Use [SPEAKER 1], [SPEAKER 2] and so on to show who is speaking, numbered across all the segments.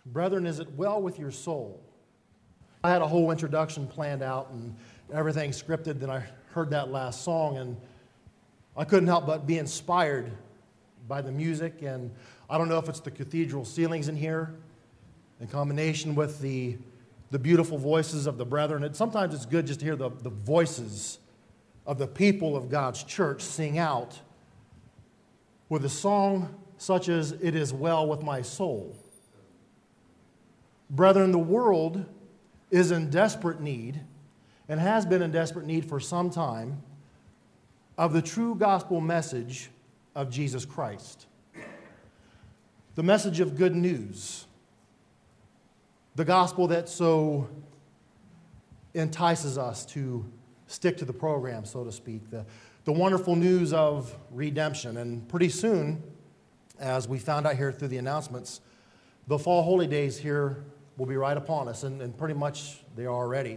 [SPEAKER 1] Brethren, is it well with your soul? I had a whole introduction planned out and everything scripted. Then I heard that last song, and I couldn't help but be inspired by the music. And I don't know if it's the cathedral ceilings in here, in combination with the beautiful voices of the brethren. Sometimes it's good just to hear the voices of the people of God's church sing out with a song such as "It Is Well With My Soul." Brethren, the world is in desperate need, and has been in desperate need for some time, of the true gospel message of Jesus Christ. The message of good news. The gospel that so entices us to stick to the program, so to speak. The wonderful news of redemption. And pretty soon, as we found out here through the announcements, the fall holy days here will be right upon us, and pretty much they are already.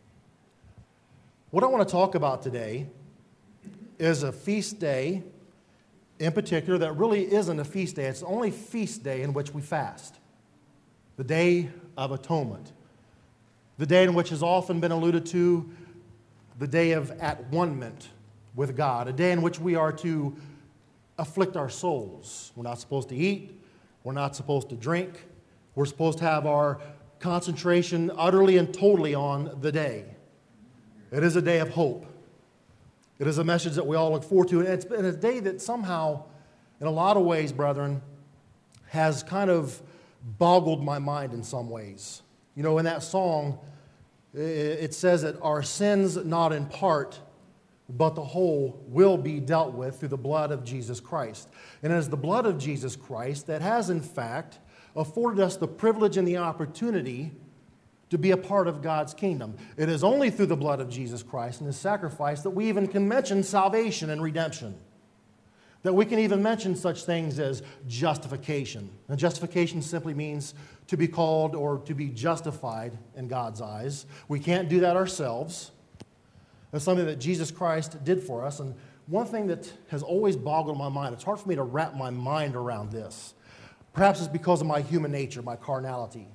[SPEAKER 1] What I want to talk about today is a feast day in particular that really isn't a feast day. It's the only feast day in which we fast. The Day of Atonement. The day in which has often been alluded to, the day of at-one-ment with God. A day in which we are to afflict our souls. We're not supposed to eat. We're not supposed to drink. We're supposed to have our concentration utterly and totally on the day. It is a day of hope. It is a message that we all look forward to. And it's been a day that somehow, in a lot of ways, brethren, has kind of boggled my mind in some ways. You know, in that song, it says that our sins, not in part, but the whole, will be dealt with through the blood of Jesus Christ. And it is the blood of Jesus Christ that has, in fact, afforded us the privilege and the opportunity to be a part of God's kingdom. It is only through the blood of Jesus Christ and His sacrifice that we even can mention salvation and redemption. That we can even mention such things as justification. And justification simply means to be called or to be justified in God's eyes. We can't do that ourselves. That's something that Jesus Christ did for us. And one thing that has always boggled my mind, it's hard for me to wrap my mind around this. Perhaps it's because of my human nature, my carnality.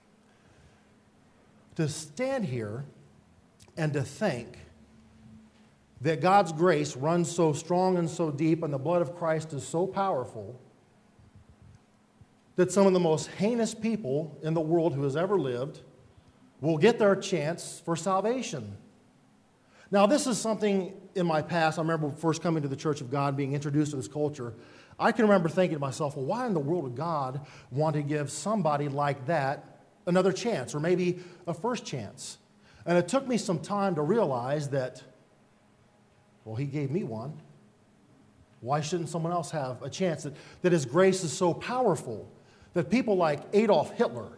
[SPEAKER 1] To stand here and to think that God's grace runs so strong and so deep and the blood of Christ is so powerful that some of the most heinous people in the world who has ever lived will get their chance for salvation. Now, this is something in my past. I remember first coming to the Church of God, being introduced to this culture. I can remember thinking to myself, well, why in the world would God want to give somebody like that another chance, or maybe a first chance? And it took me some time to realize that, well, He gave me one. Why shouldn't someone else have a chance? That His grace is so powerful that people like Adolf Hitler,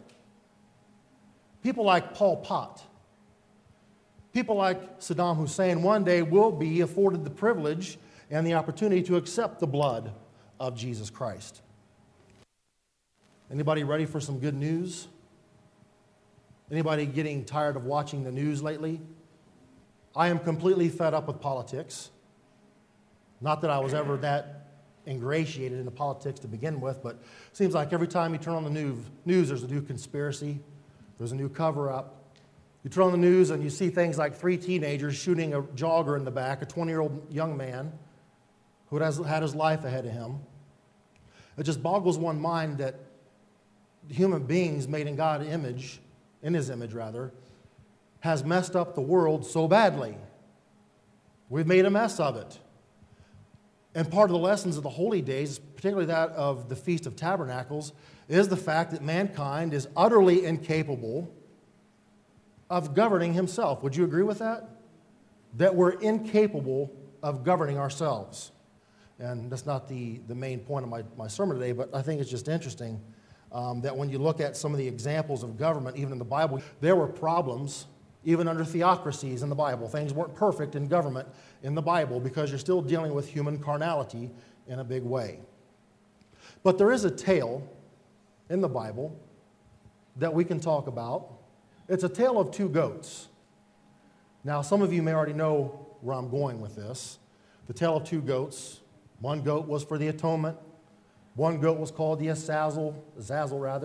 [SPEAKER 1] people like Pol Pot, people like Saddam Hussein one day will be afforded the privilege and the opportunity to accept the blood of Jesus Christ. Anybody ready for some good news? Anybody getting tired of watching the news lately? I am completely fed up with politics. Not that I was ever that ingratiated into politics to begin with, but it seems like every time you turn on the news, there's a new conspiracy, there's a new cover-up. You turn on the news and you see things like 3 teenagers shooting a jogger in the back, a 20-year-old young man who has had his life ahead of him. It just boggles one's mind that human beings made in God's image, in His image rather, has messed up the world so badly. We've made a mess of it. And part of the lessons of the holy days, particularly that of the Feast of Tabernacles, is the fact that mankind is utterly incapable of governing himself. Would you agree with that? That we're incapable of governing ourselves. And that's not the main point of my sermon today, but I think it's just interesting that when you look at some of the examples of government, even in the Bible, there were problems even under theocracies in the Bible. Things weren't perfect in government in the Bible because you're still dealing with human carnality in a big way. But there is a tale in the Bible that we can talk about. It's a tale of 2 goats. Now, some of you may already know where I'm going with this. The tale of 2 goats. One goat was for the atonement. One goat was called the Azazel.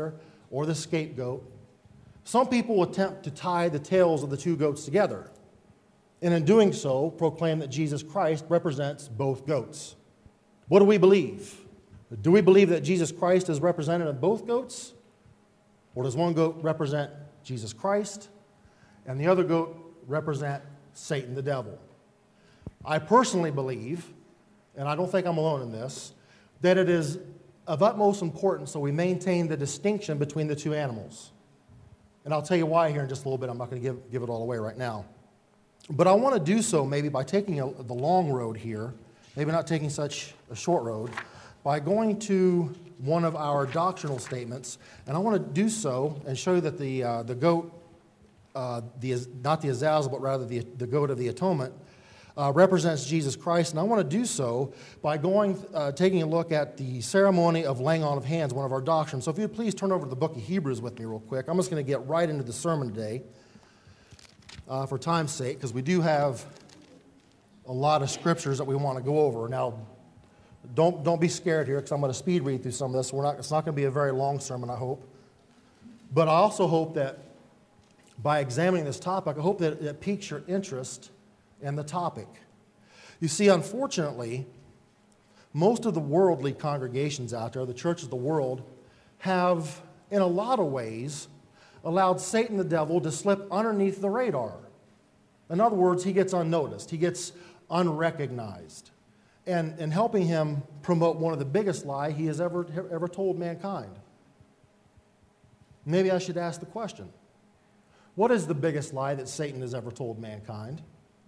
[SPEAKER 1] or the scapegoat, some people attempt to tie the tails of the two goats together, and in doing so, proclaim that Jesus Christ represents both goats. What do we believe? Do we believe that Jesus Christ is represented in both goats? Or does one goat represent Jesus Christ and the other goat represent Satan, the devil? I personally believe, and I don't think I'm alone in this, that it is of utmost importance so we maintain the distinction between the two animals. And I'll tell you why here in just a little bit. I'm not going to give it all away right now. But I want to do so maybe by taking the long road here, maybe not taking such a short road, by going to one of our doctrinal statements. And I want to do so and show you that the goat, not the Azazel, but rather the goat of the atonement, represents Jesus Christ. And I want to do so by taking a look at the ceremony of laying on of hands, one of our doctrines. So if you'd please turn over to the book of Hebrews with me real quick. I'm just going to get right into the sermon today for time's sake, because we do have a lot of scriptures that we want to go over. Now, don't be scared here, because I'm going to speed read through some of this. It's not going to be a very long sermon, I hope. But I also hope that by examining this topic, I hope that it piques your interest in the topic. You see, unfortunately, most of the worldly congregations out there, the churches of the world, have, in a lot of ways, allowed Satan the devil to slip underneath the radar. In other words, he gets unnoticed. He gets unrecognized. And helping him promote one of the biggest lies he has ever told mankind. Maybe I should ask the question, what is the biggest lie that Satan has ever told mankind?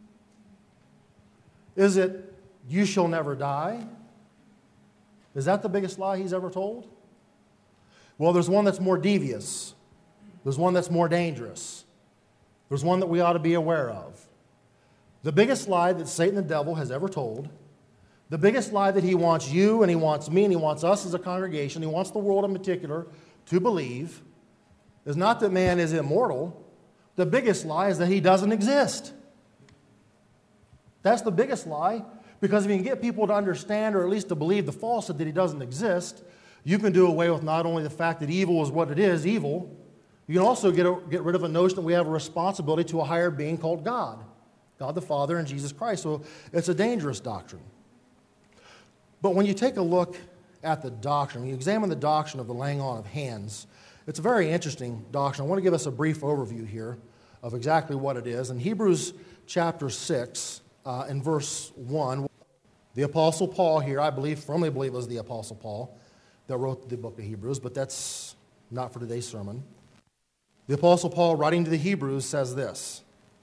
[SPEAKER 1] Is it, you shall never die? Is that the biggest lie he's ever told? Well, there's one that's more devious. There's one that's more dangerous. There's one that we ought to be aware of. The biggest lie that Satan the devil has ever told, the biggest lie that he wants you and he wants me and he wants us as a congregation, he wants the world in particular to believe, is not that man is immortal. The biggest lie is that he doesn't exist. That's the biggest lie, because if you can get people to understand or at least to believe the falsehood that he doesn't exist, you can do away with not only the fact that evil is what it is, evil, you can also get rid of a notion that we have a responsibility to a higher being called God, God the Father and Jesus Christ. So it's a dangerous doctrine. But when you take a look at the doctrine, when you examine the doctrine of the laying on of hands, it's a very interesting doctrine. I want to give us a brief overview here of exactly what it is. In Hebrews chapter 6, in verse 1, the Apostle Paul here, firmly believe it was the Apostle Paul that wrote the book of Hebrews, but that's not for today's sermon. The Apostle Paul, writing to the Hebrews, says this: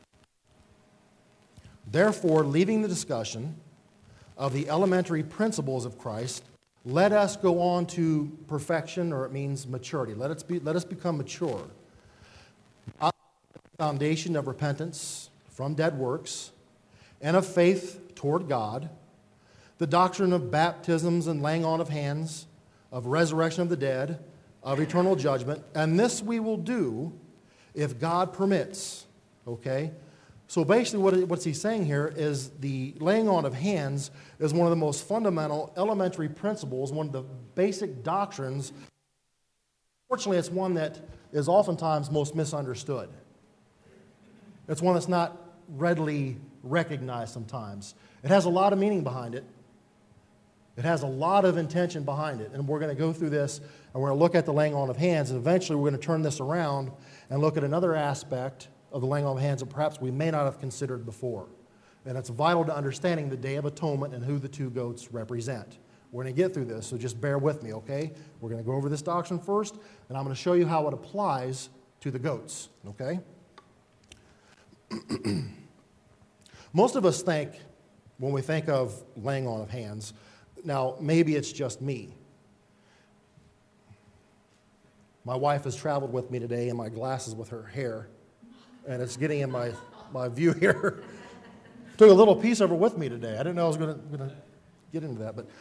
[SPEAKER 1] "Therefore, leaving the discussion of the elementary principles of Christ, let us go on to perfection," or it means maturity. Let us become mature. On the foundation of repentance from dead works and of faith toward God, the doctrine of baptisms and laying on of hands, of resurrection of the dead, of eternal judgment, and this we will do if God permits. Okay? So basically what's he saying here is the laying on of hands is one of the most fundamental elementary principles, one of the basic doctrines. Fortunately, it's one that is oftentimes most misunderstood. It's one that's not readily recognized sometimes. It has a lot of meaning behind it. It has a lot of intention behind it. And we're going to go through this, and we're going to look at the laying on of hands, and eventually we're going to turn this around and look at another aspect of the laying on of hands that perhaps we may not have considered before. And it's vital to understanding the Day of Atonement and who the two goats represent. We're going to get through this, so just bear with me, okay? We're going to go over this doctrine first, and I'm going to show you how it applies to the goats, okay? Most of us think, when we think of laying on of hands, now maybe it's just me. My wife has traveled with me today in my glasses with her hair, and it's getting in my view here. Took a little piece of her with me today. I didn't know I was going to get into that, but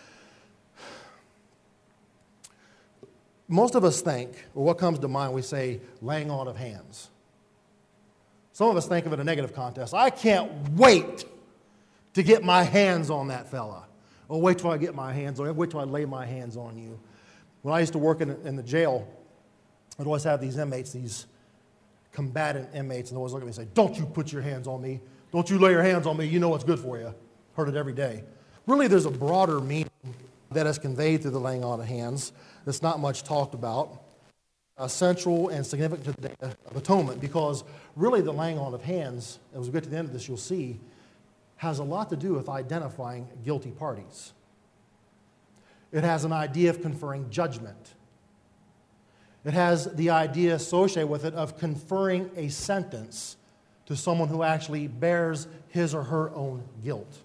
[SPEAKER 1] most of us think, or what comes to mind, we say laying on of hands. Some of us think of it in a negative context. I can't wait to get my hands on that fella. Oh, wait till I get my hands on you. Wait till I lay my hands on you. When I used to work in the jail, I'd always have these inmates, these combatant inmates, and they always look at me and say, "Don't you put your hands on me. Don't you lay your hands on me. You know what's good for you." Heard it every day. Really, there's a broader meaning that is conveyed through the laying on of hands that's not much talked about, central and significant to the Day of Atonement, because really the laying on of hands, as we get to the end of this, you'll see, has a lot to do with identifying guilty parties. It has an idea of conferring judgment. It has the idea associated with it of conferring a sentence to someone who actually bears his or her own guilt.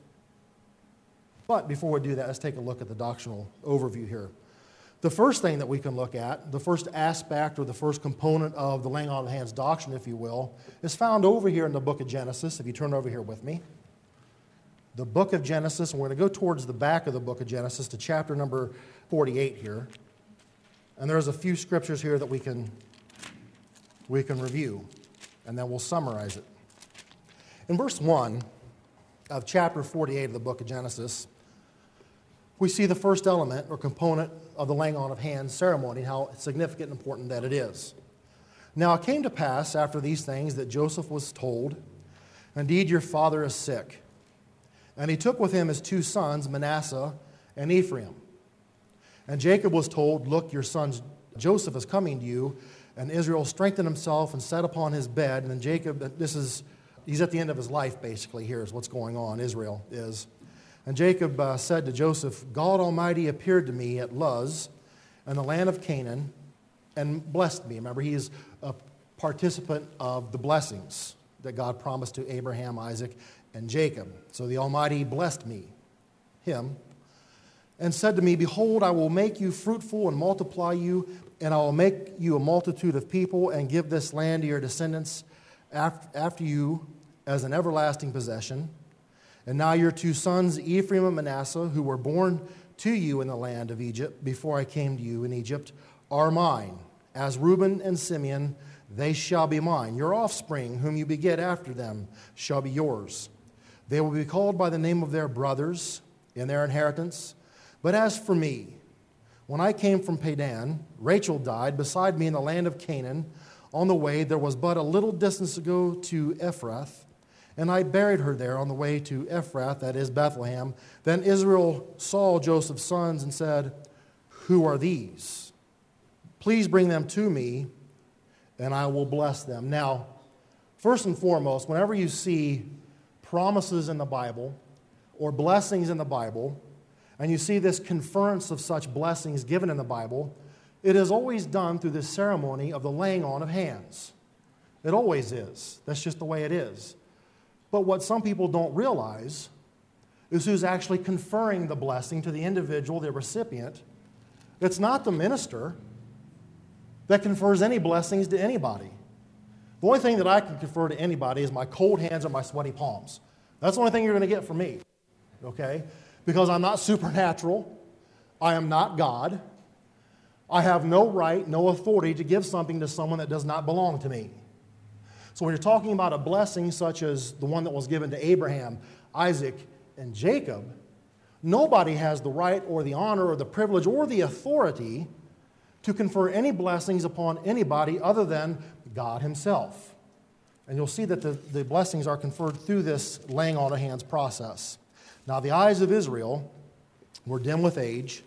[SPEAKER 1] But before we do that, let's take a look at the doctrinal overview here. The first thing that we can look at, the first aspect or the first component of the laying on of hands doctrine, if you will, is found over here in the book of Genesis. If you turn over here with me. The book of Genesis, and we're going to go towards the back of the book of Genesis to chapter number 48 here. And there's a few scriptures here that we can review, and then we'll summarize it. In verse 1 of chapter 48 of the book of Genesis, we see the first element or component of the laying on of hands ceremony, how significant and important that it is. Now it came to pass after these things that Joseph was told, "Indeed, your father is sick." And he took with him his 2 sons, Manasseh and Ephraim. And Jacob was told, "Look, your son Joseph is coming to you." And Israel strengthened himself and sat upon his bed. And then Jacob, he's at the end of his life, basically. Here's what's going on, Israel is. And Jacob said to Joseph, "God Almighty appeared to me at Luz in the land of Canaan and blessed me." Remember, he is a participant of the blessings that God promised to Abraham, Isaac, and Jacob. So the Almighty blessed me, him, and said to me, "Behold, I will make you fruitful and multiply you, and I will make you a multitude of people and give this land to your descendants after you as an everlasting possession. And now your 2 sons, Ephraim and Manasseh, who were born to you in the land of Egypt before I came to you in Egypt, are mine. As Reuben and Simeon, they shall be mine. Your offspring, whom you beget after them, shall be yours. They will be called by the name of their brothers in their inheritance. But as for me, when I came from Padan, Rachel died beside me in the land of Canaan. On the way, there was but a little distance to go to Ephrath, and I buried her there on the way to Ephrath, that is Bethlehem. Then Israel saw Joseph's sons and said, 'Who are these? Please bring them to me, and I will bless them.'" Now, first and foremost, whenever you see promises in the Bible or blessings in the Bible, and you see this conference of such blessings given in the Bible, it is always done through this ceremony of the laying on of hands. It always is. That's just the way it is. But what some people don't realize is who's actually conferring the blessing to the individual, the recipient. It's not the minister that confers any blessings to anybody. The only thing that I can confer to anybody is my cold hands or my sweaty palms. That's the only thing you're going to get from me, okay? Because I'm not supernatural. I am not God. I have no right, no authority to give something to someone that does not belong to me. So when you're talking about a blessing such as the one that was given to Abraham, Isaac, and Jacob, nobody has the right or the honor or the privilege or the authority to confer any blessings upon anybody other than God himself. And you'll see that the blessings are conferred through this laying on of hands process. Now, the eyes of Israel were dim with age,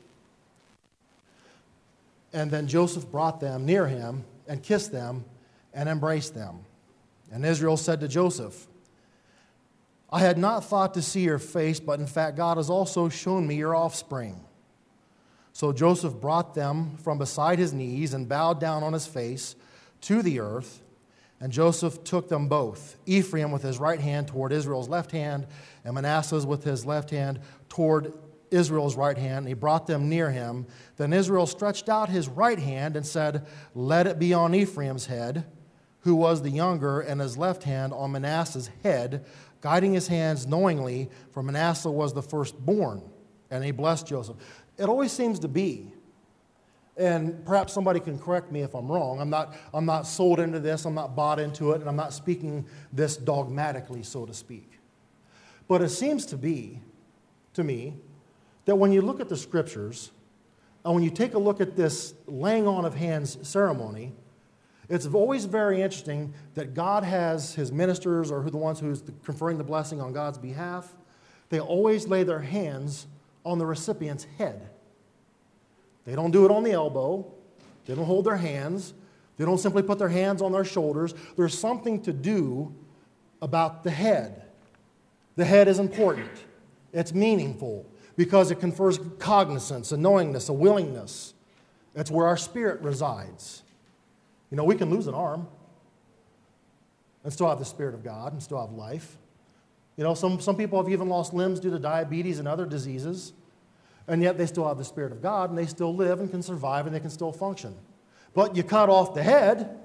[SPEAKER 1] and then Joseph brought them near him and kissed them and embraced them. And Israel said to Joseph, "I had not thought to see your face, but in fact God has also shown me your offspring." So Joseph brought them from beside his knees and bowed down on his face to the earth. And Joseph took them both, Ephraim with his right hand toward Israel's left hand, and Manasseh with his left hand toward Israel's right hand. And he brought them near him. Then Israel stretched out his right hand and said, "Let it be on Ephraim's head," who was the younger, and his left hand on Manasseh's head, guiding his hands knowingly, for Manasseh was the firstborn. And he blessed Joseph. It always seems to be, and perhaps somebody can correct me if I'm wrong. I'm not sold into this, I'm not bought into it, and I'm not speaking this dogmatically, so to speak. But it seems to be, to me, that when you look at the scriptures, and when you take a look at this laying on of hands ceremony, It's always very interesting that God has his ministers, or the ones who's conferring the blessing on God's behalf, they always lay their hands on the recipient's head. They don't do it on the elbow. They don't hold their hands. They don't simply put their hands on their shoulders. There's something to do about the head. The head is important. It's meaningful because it confers cognizance, a knowingness, a willingness. That's where our spirit resides. You know, we can lose an arm and still have the Spirit of God and still have life. You know, some people have even lost limbs due to diabetes and other diseases, and yet they still have the Spirit of God, and they still live and can survive, and they can still function. But you cut off the head,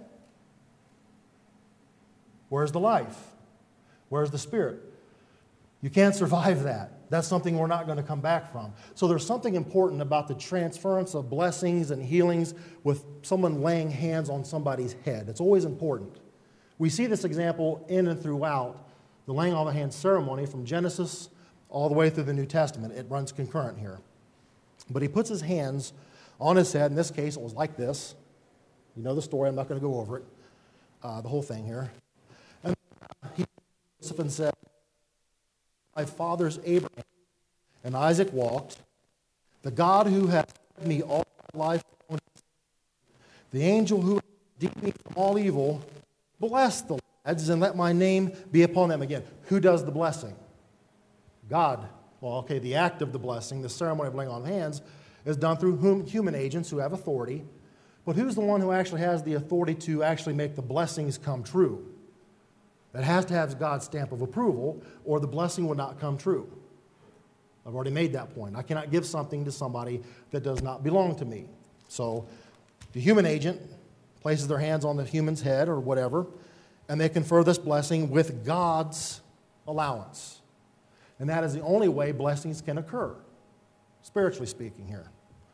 [SPEAKER 1] where's the life? Where's the Spirit? You can't survive that. That's something we're not going to come back from. So there's something important about the transference of blessings and healings with someone laying hands on somebody's head. It's always important. We see this example in and throughout the laying on the hands ceremony from Genesis all the way through the New Testament. It runs concurrent here. But he puts his hands on his head. In this case, it was like this. You know the story. I'm not going to go over it, the whole thing here. And he said, my fathers Abraham and Isaac walked, the God who has fed me all my life, the angel who has redeemed me from all evil, bless the lads and let my name be upon them. Again, who does the blessing? God. Well, okay, the act of the blessing, the ceremony of laying on hands, is done through human agents who have authority. But who's the one who actually has the authority to actually make the blessings come true? It has to have God's stamp of approval, or the blessing would not come true. I've already made that point. I cannot give something to somebody that does not belong to me. So the human agent places their hands on the human's head or whatever, and they confer this blessing with God's allowance. And that is the only way blessings can occur, spiritually speaking here.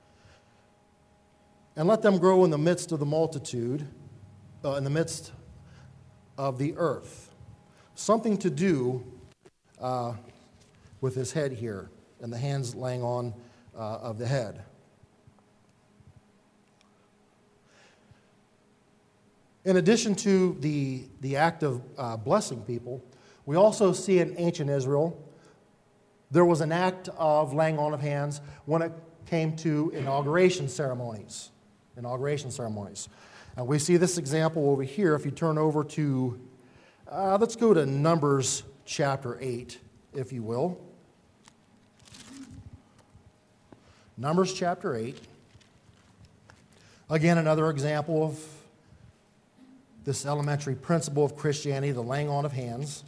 [SPEAKER 1] And let them grow in the midst of the multitude, in the midst of the earth. Something to do with his head here, and the hands laying on of the head. In addition to the act of blessing people, we also see in ancient Israel, there was an act of laying on of hands when it came to inauguration ceremonies. And we see this example over here. If you turn over to, let's go to Numbers chapter 8, if you will. Numbers chapter 8. Again, another example of this elementary principle of Christianity, the laying on of hands,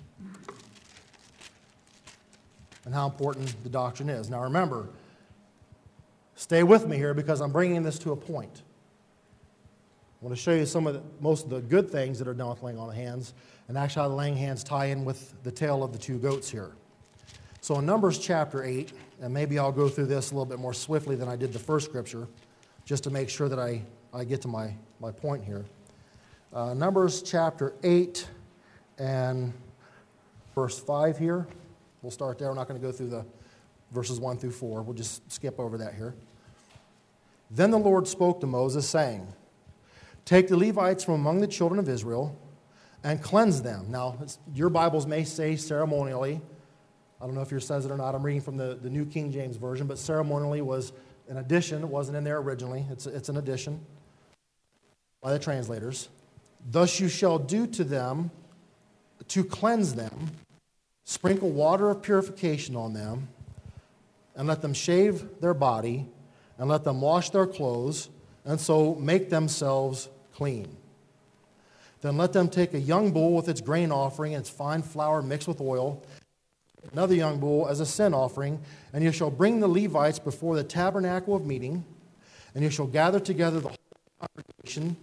[SPEAKER 1] and how important the doctrine is. Now remember, stay with me here because I'm bringing this to a point. I want to show you most of the good things that are done with laying on of hands, and actually how the laying hands tie in with the tale of the two goats here. So in Numbers chapter 8, and maybe I'll go through this a little bit more swiftly than I did the first scripture, just to make sure that I get to my point here. Numbers chapter 8 and verse 5 here. We'll start there. We're not going to go through the verses 1 through 4. We'll just skip over that here. Then the Lord spoke to Moses, saying, take the Levites from among the children of Israel and cleanse them. Now, your Bibles may say ceremonially. I don't know if yours says it or not. I'm reading from the New King James Version, but ceremonially was an addition. It wasn't in there originally. It's an addition by the translators. Thus you shall do to them to cleanse them, sprinkle water of purification on them, and let them shave their body, and let them wash their clothes, and so make themselves clean. Then let them take a young bull with its grain offering and its fine flour mixed with oil, another young bull as a sin offering, and you shall bring the Levites before the tabernacle of meeting, and you shall gather together the whole congregation.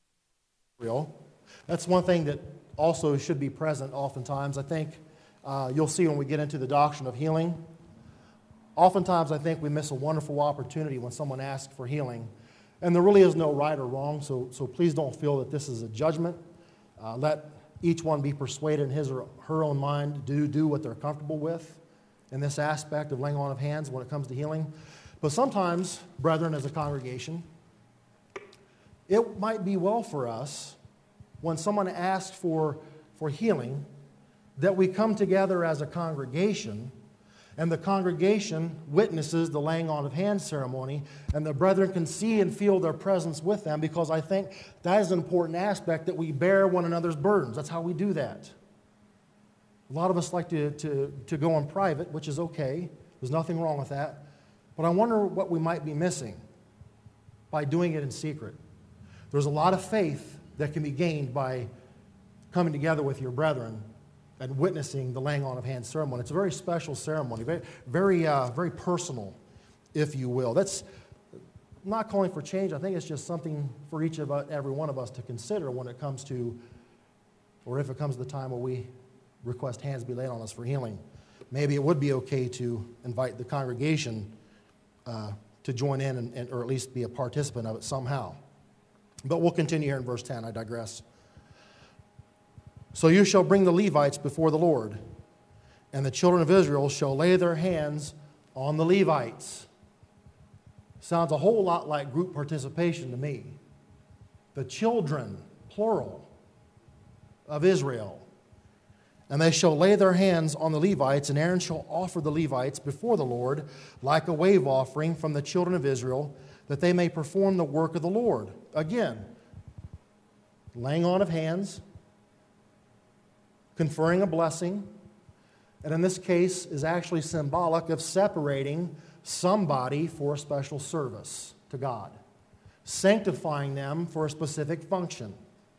[SPEAKER 1] That's one thing that also should be present oftentimes. I think you'll see when we get into the doctrine of healing. Oftentimes I think we miss a wonderful opportunity when someone asks for healing. And there really is no right or wrong, so please don't feel that this is a judgment. Let each one be persuaded in his or her own mind to do what they're comfortable with in this aspect of laying on of hands when it comes to healing. But sometimes, brethren, as a congregation, it might be well for us when someone asks for healing, that we come together as a congregation, and the congregation witnesses the laying on of hands ceremony, and the brethren can see and feel their presence with them, because I think that is an important aspect, that we bear one another's burdens. That's how we do that. A lot of us like to go in private, which is okay. There's nothing wrong with that. But I wonder what we might be missing by doing it in secret. There's a lot of faith that can be gained by coming together with your brethren and witnessing the laying on of hands ceremony. It's a very special ceremony, very personal, if you will. That's not calling for change. I think it's just something for every one of us to consider when it comes to, or if it comes to the time where we request hands be laid on us for healing. Maybe it would be okay to invite the congregation to join in or at least be a participant of it somehow. But we'll continue here in verse 10. I digress. So you shall bring the Levites before the Lord, and the children of Israel shall lay their hands on the Levites. Sounds a whole lot like group participation to me. The children, plural, of Israel. And they shall lay their hands on the Levites, and Aaron shall offer the Levites before the Lord like a wave offering from the children of Israel, that they may perform the work of the Lord. Again, laying on of hands, conferring a blessing, and in this case is actually symbolic of separating somebody for a special service to God, sanctifying them for a specific function.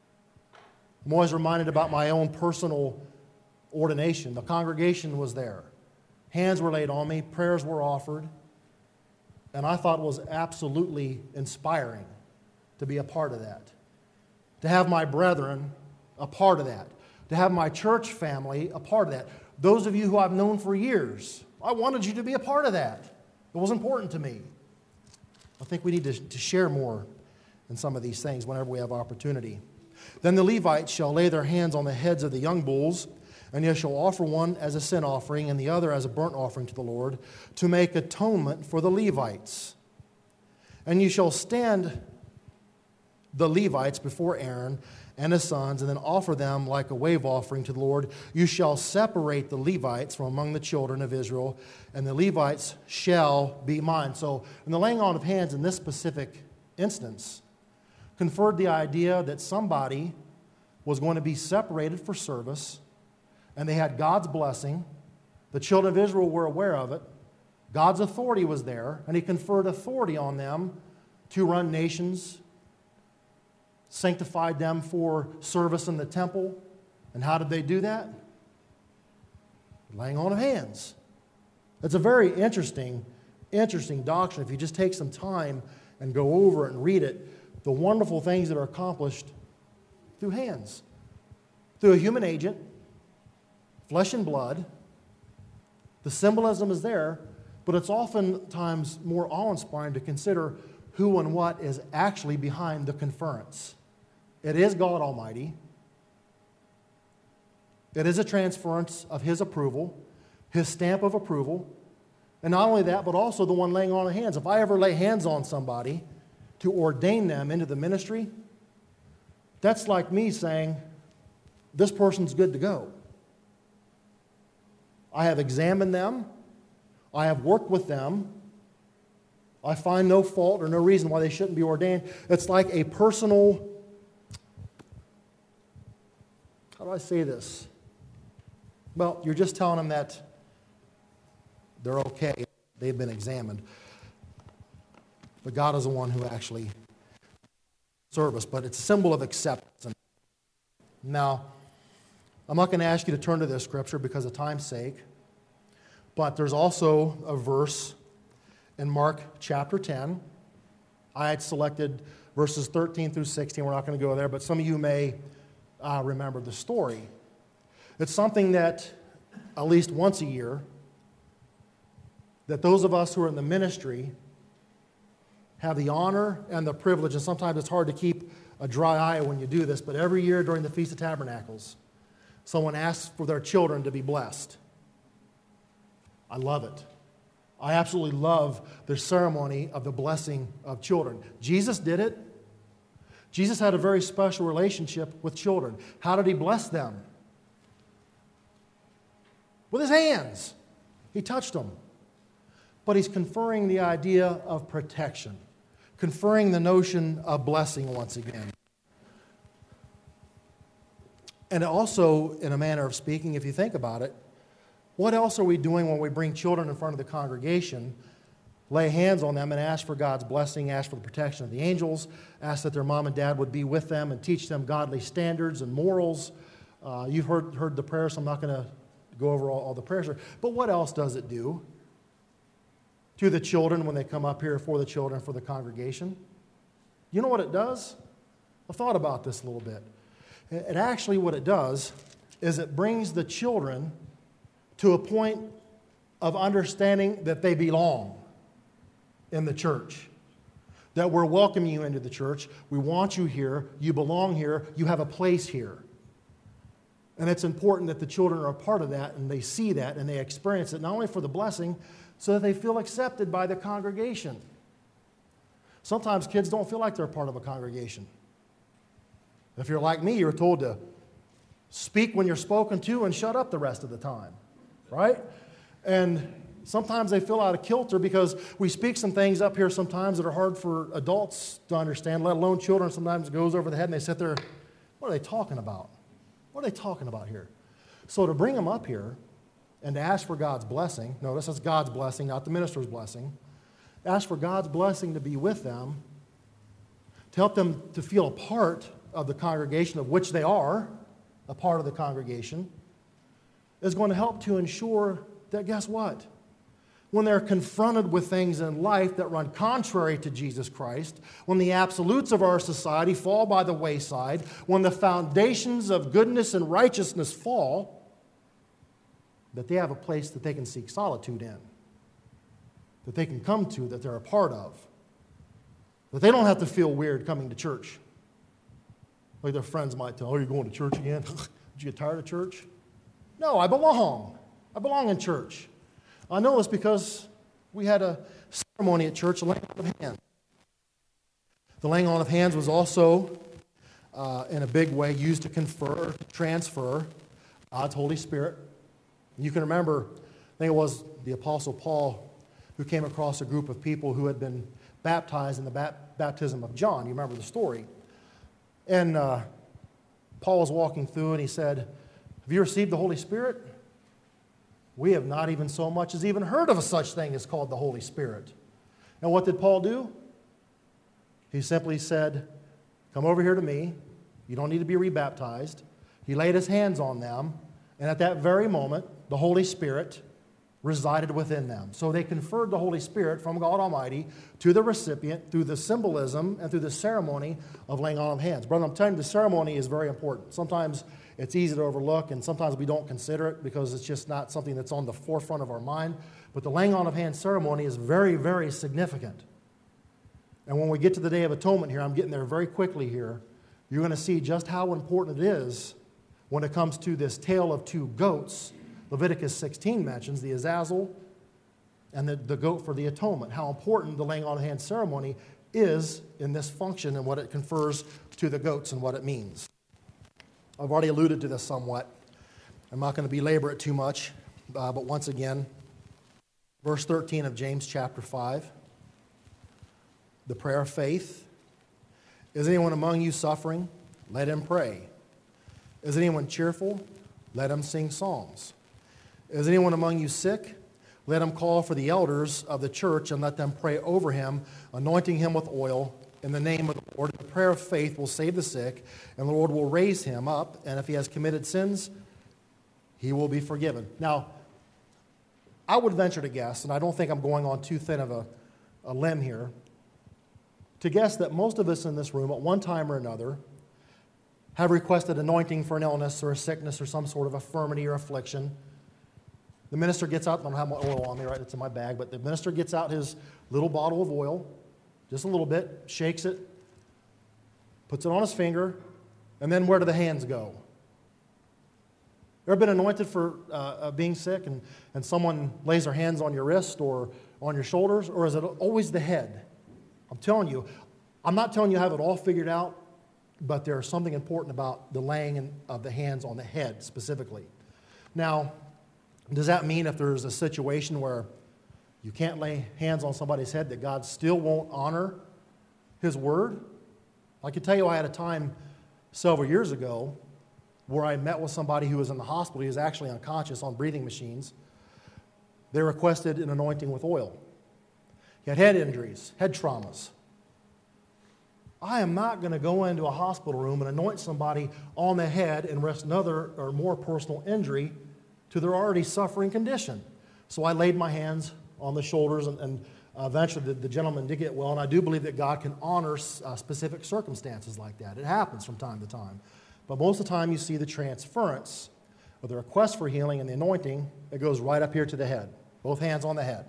[SPEAKER 1] I'm always reminded about my own personal ordination. The congregation was there. Hands were laid on me, prayers were offered, and I thought it was absolutely inspiring to be a part of that, to have my brethren a part of that, to have my church family a part of that. Those of you who I've known for years, I wanted you to be a part of that. It was important to me. I think we need to share more in some of these things whenever we have opportunity. Then the Levites shall lay their hands on the heads of the young bulls, and you shall offer one as a sin offering and the other as a burnt offering to the Lord, to make atonement for the Levites. And you shall stand the Levites before Aaron and his sons, and then offer them like a wave offering to the Lord. You shall separate the Levites from among the children of Israel, and the Levites shall be mine. So, in the laying on of hands in this specific instance, conferred the idea that somebody was going to be separated for service, and they had God's blessing. The children of Israel were aware of it. God's authority was there, and He conferred authority on them to run nations, sanctified them for service in the temple. And how did they do that? Laying on of hands. It's a very interesting doctrine. If you just take some time and go over it and read it, the wonderful things that are accomplished through hands, through a human agent, flesh and blood. The symbolism is there, but it's oftentimes more awe-inspiring to consider who and what is actually behind the conference. It is God Almighty. It is a transference of His approval, His stamp of approval. And not only that, but also the one laying on of hands. If I ever lay hands on somebody to ordain them into the ministry, that's like me saying, this person's good to go. I have examined them. I have worked with them. I find no fault or no reason why they shouldn't be ordained. It's like a personal, how do I say this? Well, you're just telling them that they're okay. They've been examined. But God is the one who actually service, but it's a symbol of acceptance. Now, I'm not going to ask you to turn to this scripture because of time's sake, but there's also a verse in Mark chapter 10. I had selected verses 13 through 16. We're not going to go there, but some of you may remember the story. It's something that at least once a year, that those of us who are in the ministry have the honor and the privilege, and sometimes it's hard to keep a dry eye when you do this, but every year during the Feast of Tabernacles, someone asks for their children to be blessed. I love it. I absolutely love the ceremony of the blessing of children. Jesus did it. Jesus had a very special relationship with children. How did he bless them? With his hands. He touched them. But he's conferring the idea of protection, conferring the notion of blessing once again. And also, in a manner of speaking, if you think about it, what else are we doing when we bring children in front of the congregation, lay hands on them and ask for God's blessing, ask for the protection of the angels, ask that their mom and dad would be with them and teach them godly standards and morals? You've heard the prayer, so I'm not going to go over all the prayers. But what else does it do to the children when they come up here, for the children, for the congregation? You know what it does? I've thought about this a little bit. It actually, what it does is it brings the children to a point of understanding that they belong in the church, that we're welcoming you into the church. We want you here. You belong here. You have a place here. And it's important that the children are a part of that, and they see that, and they experience it, not only for the blessing, so that they feel accepted by the congregation. Sometimes kids don't feel like they're part of a congregation. If you're like me, you're told to speak when you're spoken to and shut up the rest of the time, right? And sometimes they feel out of kilter because we speak some things up here sometimes that are hard for adults to understand, let alone children. Sometimes it goes over the head and they sit there, what are they talking about? What are they talking about here? So to bring them up here and to ask for God's blessing, notice that's God's blessing, not the minister's blessing, ask for God's blessing to be with them, to help them to feel a part of the congregation, of which they are a part of the congregation, is going to help to ensure that, guess what? When they're confronted with things in life that run contrary to Jesus Christ, when the absolutes of our society fall by the wayside, when the foundations of goodness and righteousness fall, that they have a place that they can seek solitude in, that they can come to, that they're a part of, that they don't have to feel weird coming to church. Like their friends might tell, oh, you're going to church again? Did you get tired of church? No, I belong. I belong in church. I know this because we had a ceremony at church, the laying on of hands. The laying on of hands was also, in a big way, used to confer, to transfer God's Holy Spirit. And you can remember, I think it was the Apostle Paul who came across a group of people who had been baptized in the baptism of John. You remember the story. And Paul was walking through and he said, have you received the Holy Spirit? We have not even so much as even heard of a such thing as called the Holy Spirit. And what did Paul do? He simply said, come over here to me. You don't need to be rebaptized. He laid his hands on them, and at that very moment, the Holy Spirit resided within them. So they conferred the Holy Spirit from God Almighty to the recipient through the symbolism and through the ceremony of laying on of hands. Brother, I'm telling you, the ceremony is very important. Sometimes it's easy to overlook, and sometimes we don't consider it because it's just not something that's on the forefront of our mind. But the laying on of hands ceremony is very, very significant. And when we get to the Day of Atonement here, I'm getting there very quickly here, you're going to see just how important it is when it comes to this tale of two goats. Leviticus 16 mentions the Azazel and the goat for the atonement, how important the laying on of hands ceremony is in this function and what it confers to the goats and what it means. I've already alluded to this somewhat. I'm not going to belabor it too much, but once again, verse 13 of James chapter 5, the prayer of faith. Is anyone among you suffering? Let him pray. Is anyone cheerful? Let him sing psalms. Is anyone among you sick? Let him call for the elders of the church and let them pray over him, anointing him with oil in the name of the Lord. The prayer of faith will save the sick, and the Lord will raise him up, and if he has committed sins, he will be forgiven. Now, I would venture to guess, and I don't think I'm going on too thin of a limb here, to guess that most of us in this room at one time or another have requested anointing for an illness or a sickness or some sort of infirmity or affliction. The minister gets out, I don't have my oil on me, right? It's in my bag, but the minister gets out his little bottle of oil, just a little bit, shakes it, puts it on his finger, and then where do the hands go? Ever been anointed for being sick and someone lays their hands on your wrist or on your shoulders, or is it always the head? I'm telling you, I'm not telling you I have it all figured out, but there's something important about the laying of the hands on the head specifically. Now, does that mean if there's a situation where you can't lay hands on somebody's head that God still won't honor His word? I can tell you I had a time several years ago where I met with somebody who was in the hospital. He was actually unconscious on breathing machines. They requested an anointing with oil. He had head injuries, head traumas. I am not going to go into a hospital room and anoint somebody on the head and risk another or more personal injury to their already suffering condition. So I laid my hands on the shoulders, and eventually the gentleman did get well, and I do believe that God can honor specific circumstances like that. It happens from time to time. But most of the time you see the transference of the request for healing and the anointing, it goes right up here to the head, both hands on the head.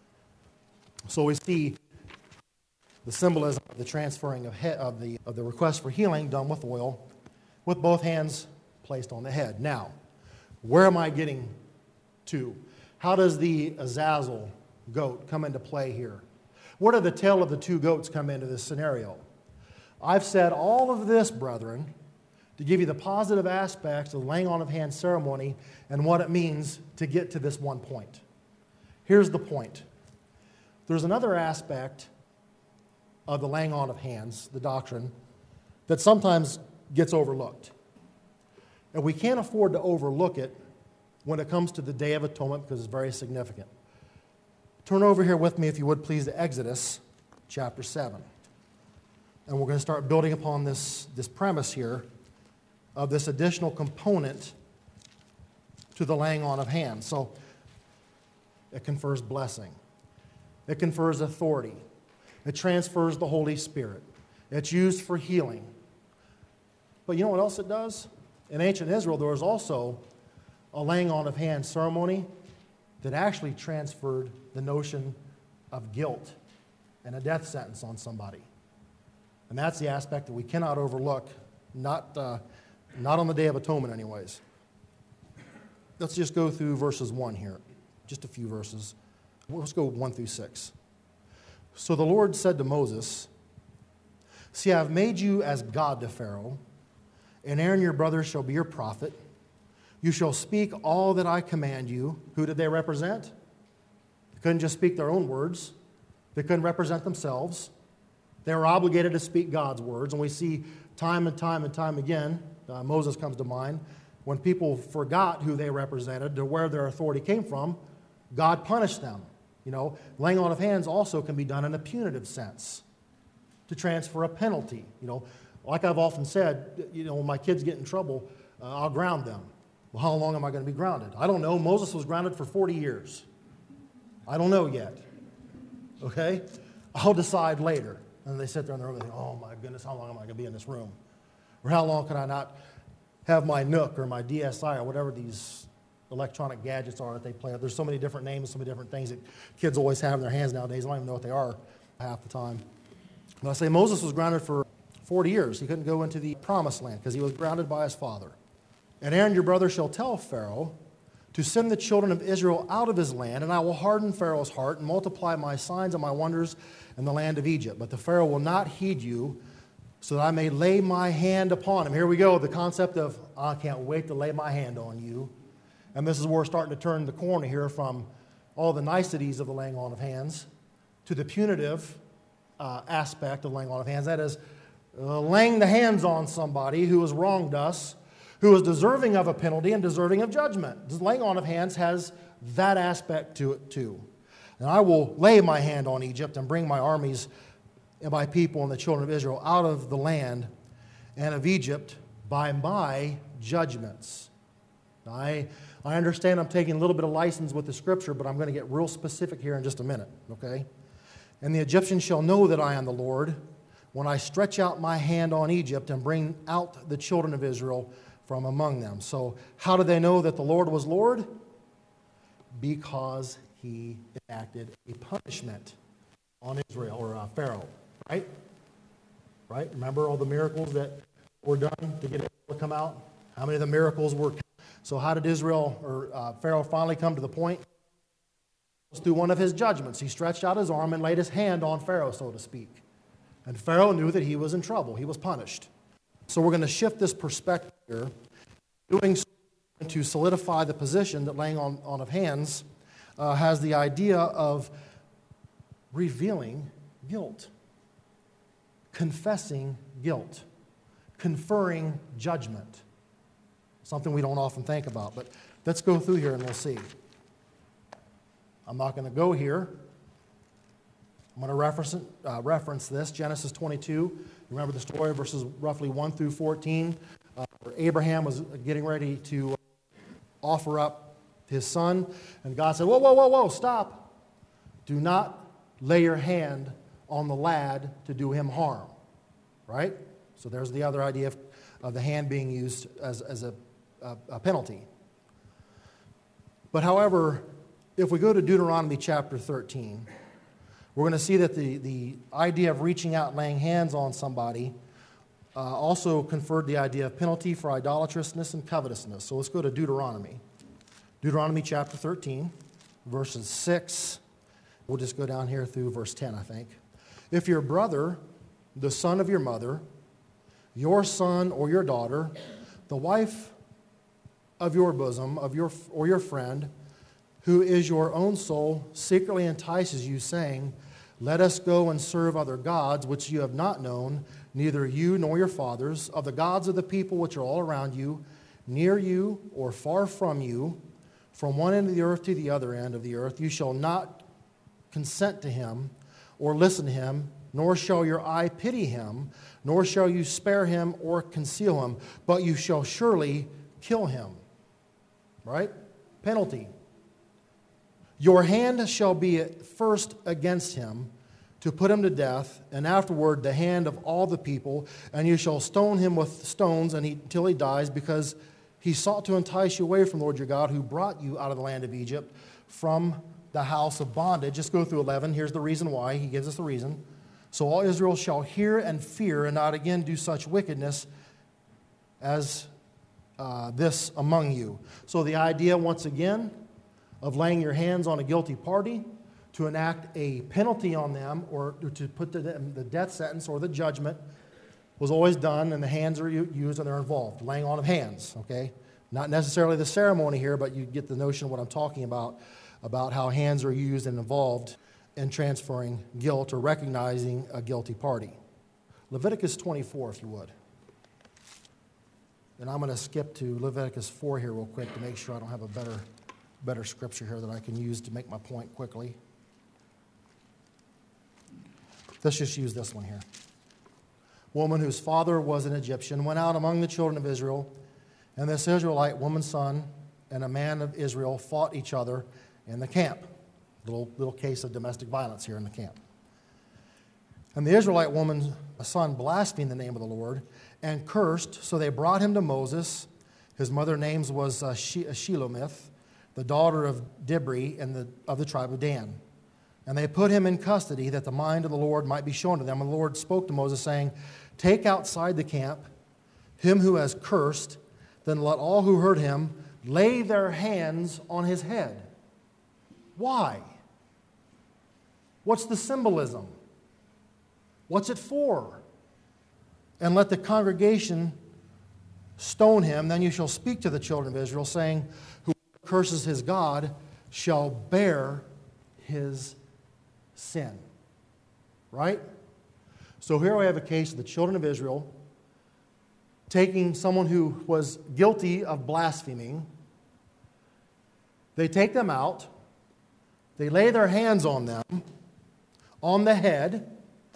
[SPEAKER 1] So we see the symbolism of the transferring of the request for healing done with oil, with both hands placed on the head. Now, where am I getting to? How does the Azazel goat come into play here? Where do the tail of the two goats come into this scenario? I've said all of this, brethren, to give you the positive aspects of the laying on of hands ceremony and what it means to get to this one point. Here's the point. There's another aspect of the laying on of hands, the doctrine, that sometimes gets overlooked. And we can't afford to overlook it when it comes to the Day of Atonement because it's very significant. Turn over here with me, if you would please, to Exodus chapter 7. And we're going to start building upon this premise here of this additional component to the laying on of hands. So it confers blessing. It confers authority. It transfers the Holy Spirit. It's used for healing. But you know what else it does? In ancient Israel, there was also a laying on of hands ceremony that actually transferred the notion of guilt and a death sentence on somebody. And that's the aspect that we cannot overlook, not on the Day of Atonement anyways. Let's just go through verses 1 here, just a few verses. Let's go 1 through 6. So the Lord said to Moses, "See, I have made you as God to Pharaoh, and Aaron your brother shall be your prophet. You shall speak all that I command you." Who did they represent? They couldn't just speak their own words. They couldn't represent themselves. They were obligated to speak God's words. And we see time and time and time again, Moses comes to mind, when people forgot who they represented or where their authority came from, God punished them. You know, laying on of hands also can be done in a punitive sense to transfer a penalty. You know, like I've often said, you know, when my kids get in trouble, I'll ground them. Well, how long am I going to be grounded? I don't know. Moses was grounded for 40 years. I don't know yet. Okay? I'll decide later. And they sit there in their room and think, oh my goodness, how long am I going to be in this room? Or how long can I not have my Nook or my DSi or whatever these electronic gadgets are that they play with? There's so many different names, so many different things that kids always have in their hands nowadays. I don't even know what they are half the time. But I say Moses was grounded for 40 years. He couldn't go into the promised land because he was grounded by his father. "And Aaron your brother shall tell Pharaoh to send the children of Israel out of his land, and I will harden Pharaoh's heart and multiply my signs and my wonders in the land of Egypt. But the Pharaoh will not heed you, so that I may lay my hand upon him." Here we go, the concept of, I can't wait to lay my hand on you. And this is where we're starting to turn the corner here from all the niceties of the laying on of hands to the punitive aspect of laying on of hands. That is, laying the hands on somebody who has wronged us, who is deserving of a penalty and deserving of judgment. The laying on of hands has that aspect to it too. "And I will lay my hand on Egypt and bring my armies and my people and the children of Israel out of the land and of Egypt by my judgments." Now, I understand I'm taking a little bit of license with the scripture, but I'm going to get real specific here in just a minute, okay? "And the Egyptians shall know that I am the Lord when I stretch out my hand on Egypt and bring out the children of Israel from among them." So how did they know that the Lord was Lord? Because he enacted a punishment on Israel, or Pharaoh, right? Right? Remember all the miracles that were done to get Israel to come out? How many of the miracles were? So how did Israel, or Pharaoh, finally come to the point? It was through one of his judgments. He stretched out his arm and laid his hand on Pharaoh, so to speak. And Pharaoh knew that he was in trouble. He was punished. So we're going to shift this perspective here, doing so to solidify the position that laying on of hands has the idea of revealing guilt, confessing guilt, conferring judgment. Something we don't often think about, but let's go through here and we'll see. I'm not going to go here. I'm going to reference this, Genesis 22. You remember the story, verses roughly 1 through 14, where Abraham was getting ready to offer up his son, and God said, whoa, whoa, whoa, whoa, stop. Do not lay your hand on the lad to do him harm, right? So there's the other idea of the hand being used as a penalty. But however, if we go to Deuteronomy chapter 13, we're going to see that the idea of reaching out and laying hands on somebody also conferred the idea of penalty for idolatrousness and covetousness. So let's go to Deuteronomy. Deuteronomy chapter 13, verses 6. We'll just go down here through verse 10, I think. If your brother, the son of your mother, your son or your daughter, the wife of your bosom, or your friend, who is your own soul, secretly entices you, saying, let us go and serve other gods, which you have not known, neither you nor your fathers, of the gods of the people which are all around you, near you or far from you, from one end of the earth to the other end of the earth, you shall not consent to him or listen to him, nor shall your eye pity him, nor shall you spare him or conceal him, but you shall surely kill him. Right? Penalty. Your hand shall be at first against him to put him to death, and afterward the hand of all the people, and you shall stone him with stones until he dies, because he sought to entice you away from the Lord your God, who brought you out of the land of Egypt from the house of bondage. Just go through 11. Here's the reason why. He gives us the reason. So all Israel shall hear and fear, and not again do such wickedness as this among you. So the idea, once again, of laying your hands on a guilty party to enact a penalty on them or to put to them the death sentence or the judgment was always done, and the hands are used and they're involved. Laying on of hands, okay? Not necessarily the ceremony here, but you get the notion of what I'm talking about how hands are used and involved in transferring guilt or recognizing a guilty party. Leviticus 24, if you would. And I'm going to skip to Leviticus 4 here real quick to make sure I don't have a better scripture here that I can use to make my point quickly. Let's just use this one here. Woman whose father was an Egyptian went out among the children of Israel, and this Israelite woman's son and a man of Israel fought each other in the camp. Little case of domestic violence here in the camp. And the Israelite woman's son blasphemed the name of the Lord and cursed, so they brought him to Moses. His mother's name was Shelomith, the daughter of Dibri of the tribe of Dan. And they put him in custody that the mind of the Lord might be shown to them. And the Lord spoke to Moses, saying, take outside the camp him who has cursed, then let all who heard him lay their hands on his head. Why? What's the symbolism? What's it for? And let the congregation stone him. Then you shall speak to the children of Israel, saying, whoever curses his God shall bear his sin. Right? So here we have a case of the children of Israel taking someone who was guilty of blaspheming. They take them out. They lay their hands on them, on the head.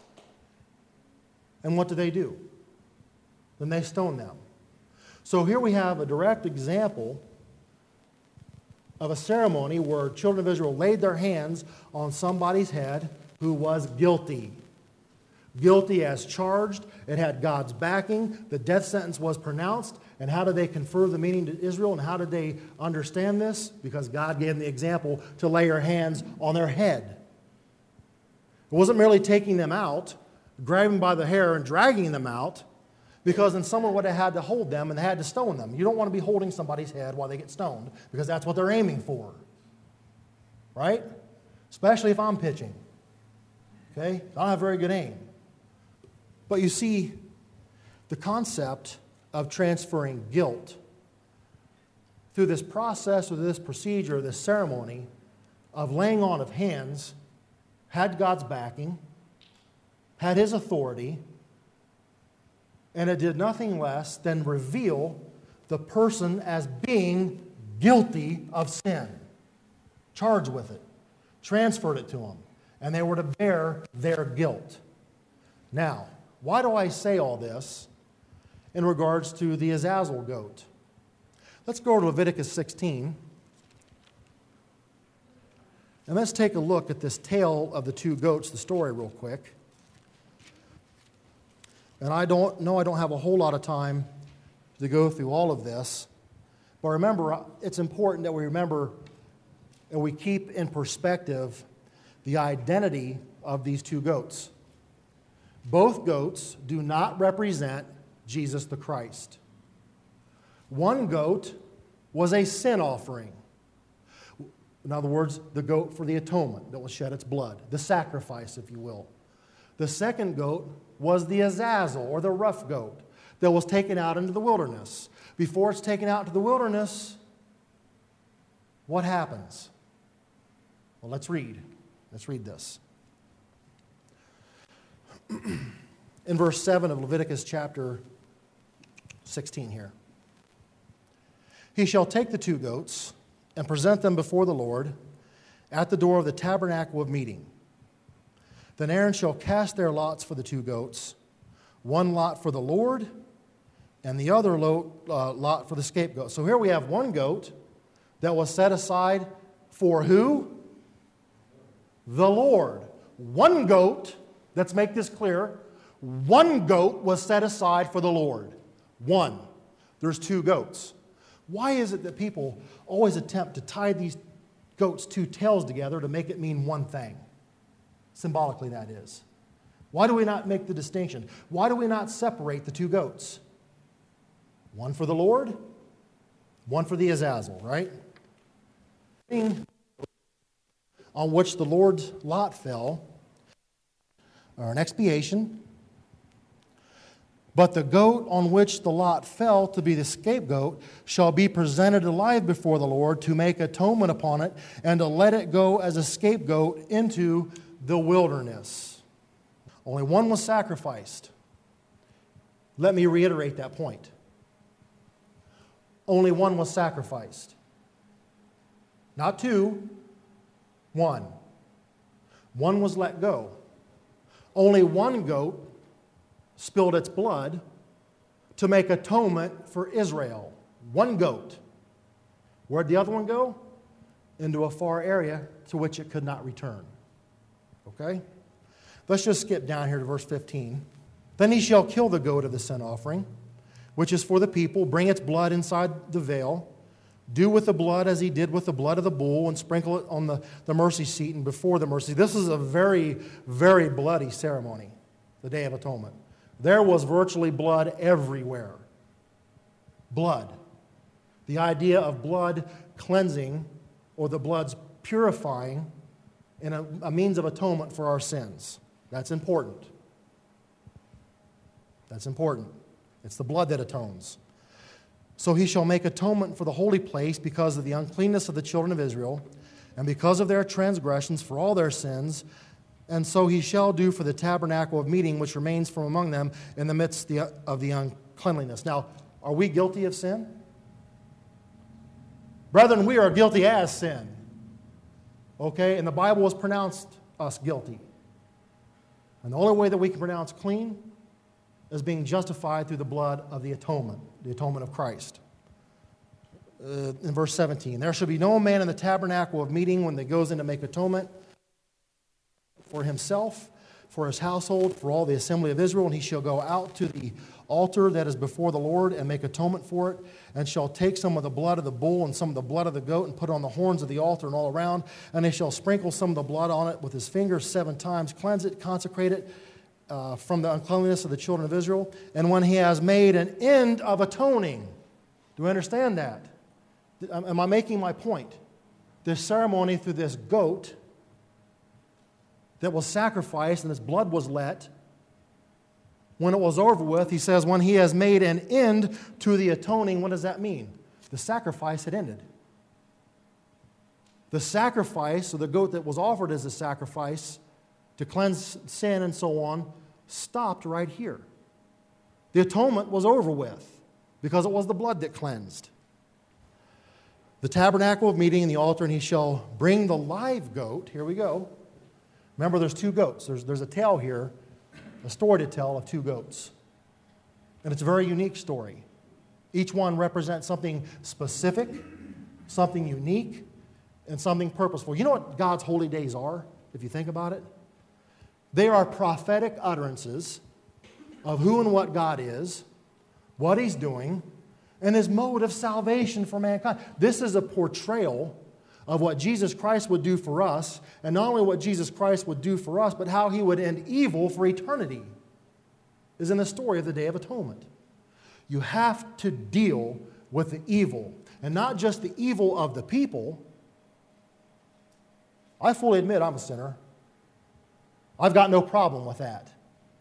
[SPEAKER 1] And what do? Then they stone them. So here we have a direct example of a ceremony where children of Israel laid their hands on somebody's head who was guilty. Guilty as charged. It had God's backing. The death sentence was pronounced. And how did they confer the meaning to Israel? And how did they understand this? Because God gave them the example to lay your hands on their head. It wasn't merely taking them out, grabbing them by the hair and dragging them out, because then someone would have had to hold them and they had to stone them. You don't want to be holding somebody's head while they get stoned, because that's what they're aiming for. Right? Especially if I'm pitching. Okay? I don't have very good aim. But you see, the concept of transferring guilt through this process or this procedure, this ceremony of laying on of hands, had God's backing, had His authority, and it did nothing less than reveal the person as being guilty of sin, charged with it, transferred it to them, and they were to bear their guilt. Now, why do I say all this in regards to the Azazel goat? Let's go to Leviticus 16, and let's take a look at this tale of the two goats, the story real quick. And I don't have a whole lot of time to go through all of this, but remember, it's important that we remember and we keep in perspective the identity of these two goats. Both goats do not represent Jesus the Christ. One goat was a sin offering. In other words, the goat for the atonement that will shed its blood, the sacrifice, if you will. The second goat was the Azazel, or the rough goat, that was taken out into the wilderness. Before it's taken out to the wilderness, what happens? Well, let's read. Let's read this. In verse 7 of Leviticus chapter 16 here. He shall take the two goats and present them before the Lord at the door of the tabernacle of meeting. Then Aaron shall cast their lots for the two goats, one lot for the Lord, and the other lot for the scapegoat. So here we have one goat that was set aside for who? The Lord. One goat, let's make this clear, one goat was set aside for the Lord. One. There's two goats. Why is it that people always attempt to tie these goats' two tails together to make it mean one thing? Symbolically, that is. Why do we not make the distinction? Why do we not separate the two goats? One for the Lord, one for the Azazel, right? On which the Lord's lot fell, or an expiation. But the goat on which the lot fell to be the scapegoat shall be presented alive before the Lord to make atonement upon it and to let it go as a scapegoat into the wilderness. Only one was sacrificed. Let me reiterate that point. Only one was sacrificed. Not two, one. One was let go. Only one goat spilled its blood to make atonement for Israel. One goat. Where'd the other one go? Into a far area to which it could not return. Okay? Let's just skip down here to verse 15. Then he shall kill the goat of the sin offering, which is for the people, bring its blood inside the veil, do with the blood as he did with the blood of the bull, and sprinkle it on the mercy seat and before the mercy. This is a very, very bloody ceremony, the Day of Atonement. There was virtually blood everywhere. Blood. The idea of blood cleansing, or the blood's purifying, in a means of atonement for our sins. That's important. That's important. It's the blood that atones. So he shall make atonement for the holy place because of the uncleanness of the children of Israel, and because of their transgressions for all their sins. And so he shall do for the tabernacle of meeting, which remains from among them in the midst of the uncleanliness. Now, are we guilty of sin? Brethren, we are guilty as sin. Okay? And the Bible has pronounced us guilty. And the only way that we can pronounce clean is being justified through the blood of the atonement of Christ. In verse 17, there shall be no man in the tabernacle of meeting when they goes in to make atonement for himself, for his household, for all the assembly of Israel, and he shall go out to the altar that is before the Lord and make atonement for it, and shall take some of the blood of the bull and some of the blood of the goat and put it on the horns of the altar and all around, and he shall sprinkle some of the blood on it with his fingers 7 times, cleanse it, consecrate it from the uncleanliness of the children of Israel. And when he has made an end of atoning, do we understand that? Am I making my point? This ceremony through this goat that was sacrificed and its blood was let when it was over with, he says, when he has made an end to the atoning, what does that mean? The sacrifice had ended. The sacrifice, or the goat that was offered as a sacrifice to cleanse sin and so on, stopped right here. The atonement was over with because it was the blood that cleansed. The tabernacle of meeting and the altar, and he shall bring the live goat. Here we go. Remember, there's two goats. There's a tale here, a story to tell of two goats. And it's a very unique story. Each one represents something specific, something unique, and something purposeful. You know what God's holy days are, if you think about it? They are prophetic utterances of who and what God is, what He's doing, and His mode of salvation for mankind. This is a portrayal of what Jesus Christ would do for us, and not only what Jesus Christ would do for us, but how He would end evil for eternity, is in the story of the Day of Atonement. You have to deal with the evil, and not just the evil of the people. I fully admit I'm a sinner. I've got no problem with that.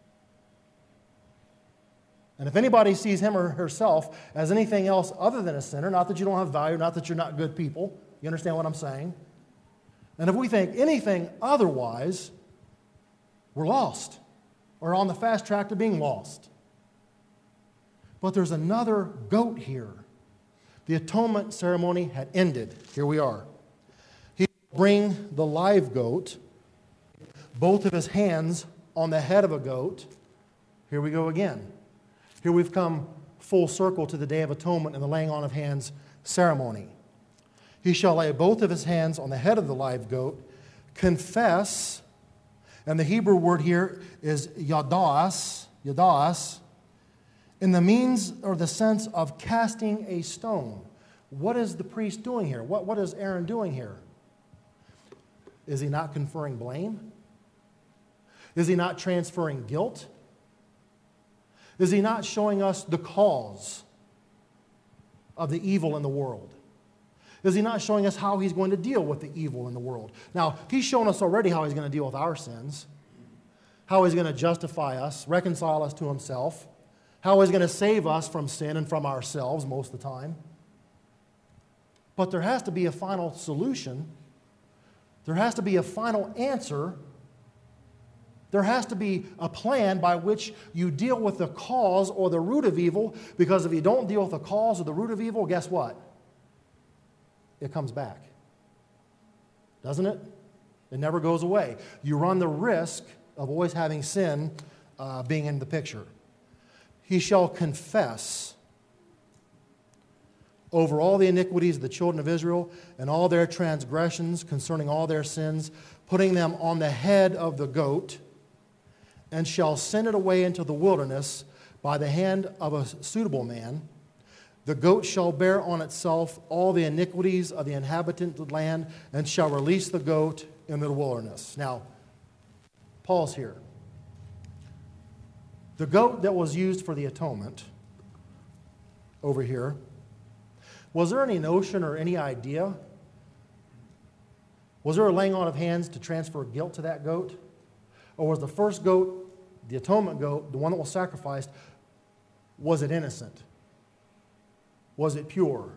[SPEAKER 1] And if anybody sees him or herself as anything else other than a sinner, not that you don't have value, not that you're not good people, you understand what I'm saying? And if we think anything otherwise, we're lost, or on the fast track to being lost. But there's another goat here. The atonement ceremony had ended. Here we are. He will bring the live goat, both of his hands on the head of a goat. Here we go again. Here we've come full circle to the Day of Atonement and the laying on of hands ceremony. He shall lay both of his hands on the head of the live goat, confess, and the Hebrew word here is yadas, in the means or the sense of casting a stone. What is the priest doing here? What is Aaron doing here? Is he not conferring blame? Is he not transferring guilt? Is he not showing us the cause of the evil in the world? Is he not showing us how he's going to deal with the evil in the world? Now, he's shown us already how he's going to deal with our sins, how he's going to justify us, reconcile us to himself, how he's going to save us from sin and from ourselves most of the time. But there has to be a final solution. There has to be a final answer. There has to be a plan by which you deal with the cause or the root of evil, because if you don't deal with the cause or the root of evil, guess what? It comes back. Doesn't it? It never goes away. You run the risk of always having sin being in the picture. He shall confess over all the iniquities of the children of Israel and all their transgressions concerning all their sins, putting them on the head of the goat, and shall send it away into the wilderness by the hand of a suitable man. The goat shall bear on itself all the iniquities of the inhabitant of the land, and shall release the goat into the wilderness. Now, pause here. The goat that was used for the atonement over here, was there any notion or any idea? Was there a laying on of hands to transfer guilt to that goat? Or was the first goat, the atonement goat, the one that was sacrificed, was it innocent? Was it pure?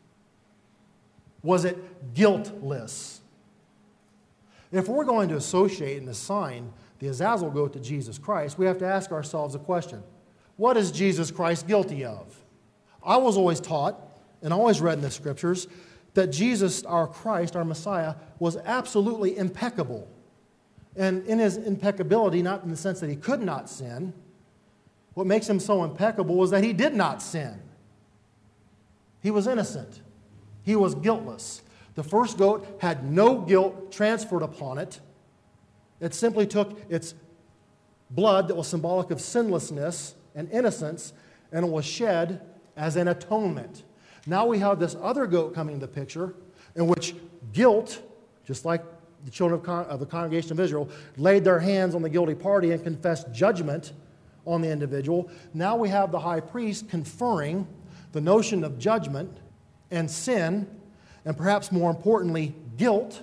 [SPEAKER 1] Was it guiltless? If we're going to associate and assign the Azazel goat to Jesus Christ, we have to ask ourselves a question. What is Jesus Christ guilty of? I was always taught, and always read in the Scriptures, that Jesus, our Christ, our Messiah, was absolutely impeccable. And in his impeccability, not in the sense that he could not sin, what makes him so impeccable was that he did not sin. He was innocent. He was guiltless. The first goat had no guilt transferred upon it. It simply took its blood that was symbolic of sinlessness and innocence, and it was shed as an atonement. Now we have this other goat coming into the picture, in which guilt, just like the children of the congregation of Israel, laid their hands on the guilty party and confessed judgment on the individual. Now we have the high priest conferring the notion of judgment and sin, and perhaps more importantly, guilt,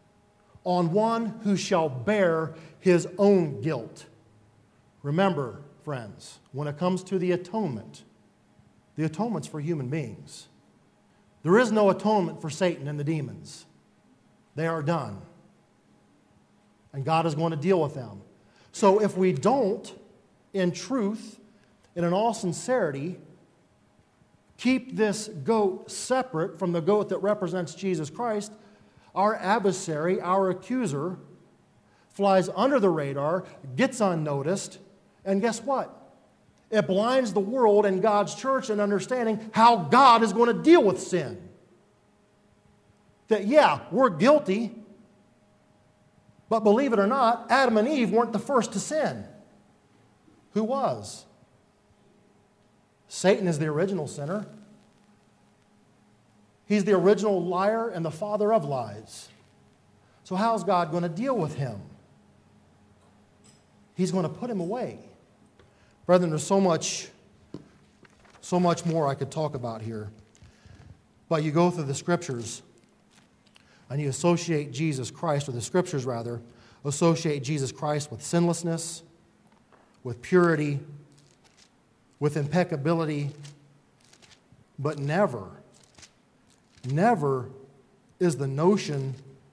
[SPEAKER 1] on one who shall bear his own guilt. Remember, friends, when it comes to the atonement's for human beings. There is no atonement for Satan and the demons. They are done. And God is going to deal with them. So if we don't, in truth, and in all sincerity, keep this goat separate from the goat that represents Jesus Christ, our adversary, our accuser, flies under the radar, gets unnoticed, and guess what? It blinds the world and God's church in understanding how God is going to deal with sin. That, yeah, we're guilty, but believe it or not, Adam and Eve weren't the first to sin. Who was? Satan is the original sinner. He's the original liar and the father of lies. So how's God going to deal with him? He's going to put him away. Brethren, there's so much more I could talk about here. But you go through the Scriptures and you associate Jesus Christ, or the Scriptures rather, associate Jesus Christ with sinlessness, with purity, with impeccability, but never is the notion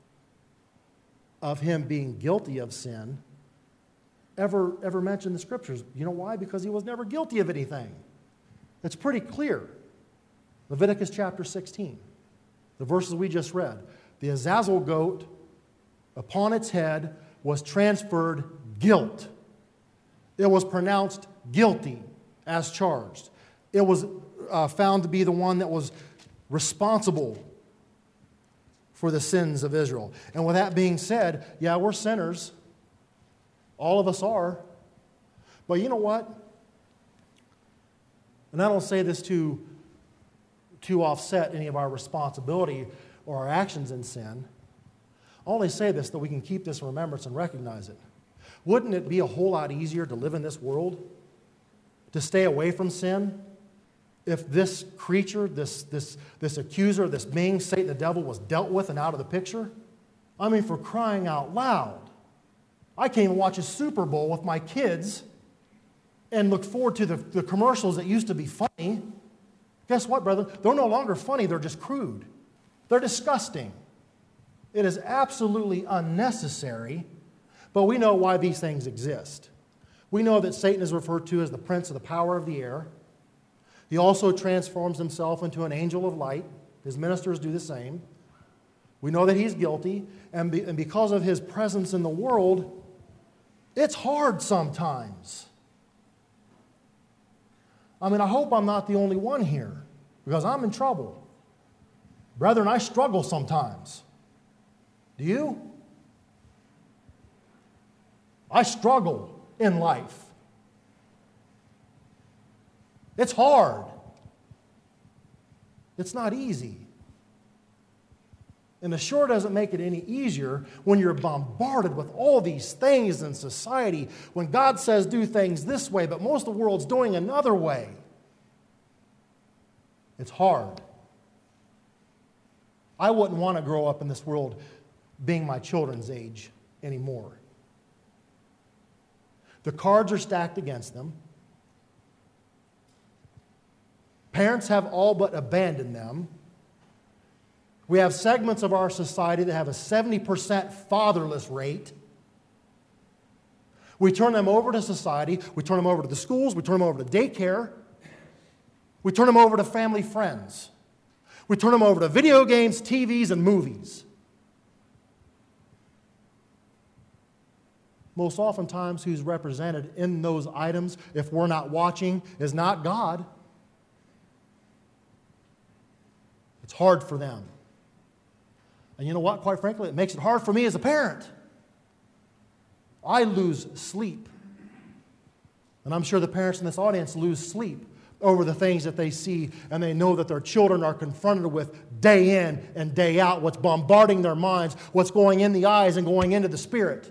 [SPEAKER 1] of him being guilty of sin ever mentioned in the Scriptures. You know why? Because he was never guilty of anything. It's pretty clear. Leviticus chapter 16, the verses we just read. The Azazel goat, upon its head, was transferred guilt. It was pronounced guilty as charged. It was found to be the one that was responsible for the sins of Israel. And with that being said, yeah, we're sinners. All of us are. But you know what? And I don't say this to offset any of our responsibility or our actions in sin. I only say this that we can keep this in remembrance and recognize it. Wouldn't it be a whole lot easier to live in this world, to stay away from sin, if this creature, this accuser, this being, Satan the devil, was dealt with and out of the picture? I mean, for crying out loud. I can't even watch a Super Bowl with my kids and look forward to the commercials that used to be funny. Guess what, brother? They're no longer funny, they're just crude. They're disgusting. It is absolutely unnecessary, but we know why these things exist. We know that Satan is referred to as the prince of the power of the air. He also transforms himself into an angel of light. His ministers do the same. We know that he's guilty, and because of his presence in the world, it's hard sometimes. I mean, I hope I'm not the only one here, because I'm in trouble. Brethren, I struggle sometimes. Do you? I struggle in life. It's hard. It's not easy. And it sure doesn't make it any easier when you're bombarded with all these things in society, when God says do things this way, but most of the world's doing another way. It's hard. I wouldn't want to grow up in this world being my children's age anymore. The cards are stacked against them. Parents have all but abandoned them. We have segments of our society that have a 70% fatherless rate. We turn them over to society. We turn them over to the schools. We turn them over to daycare. We turn them over to family friends. We turn them over to video games, TVs, and movies. Most oftentimes, who's represented in those items, if we're not watching, is not God. It's hard for them. And you know what? Quite frankly, it makes it hard for me as a parent. I lose sleep. And I'm sure the parents in this audience lose sleep over the things that they see, and they know that their children are confronted with day in and day out, what's bombarding their minds, what's going in the eyes and going into the spirit.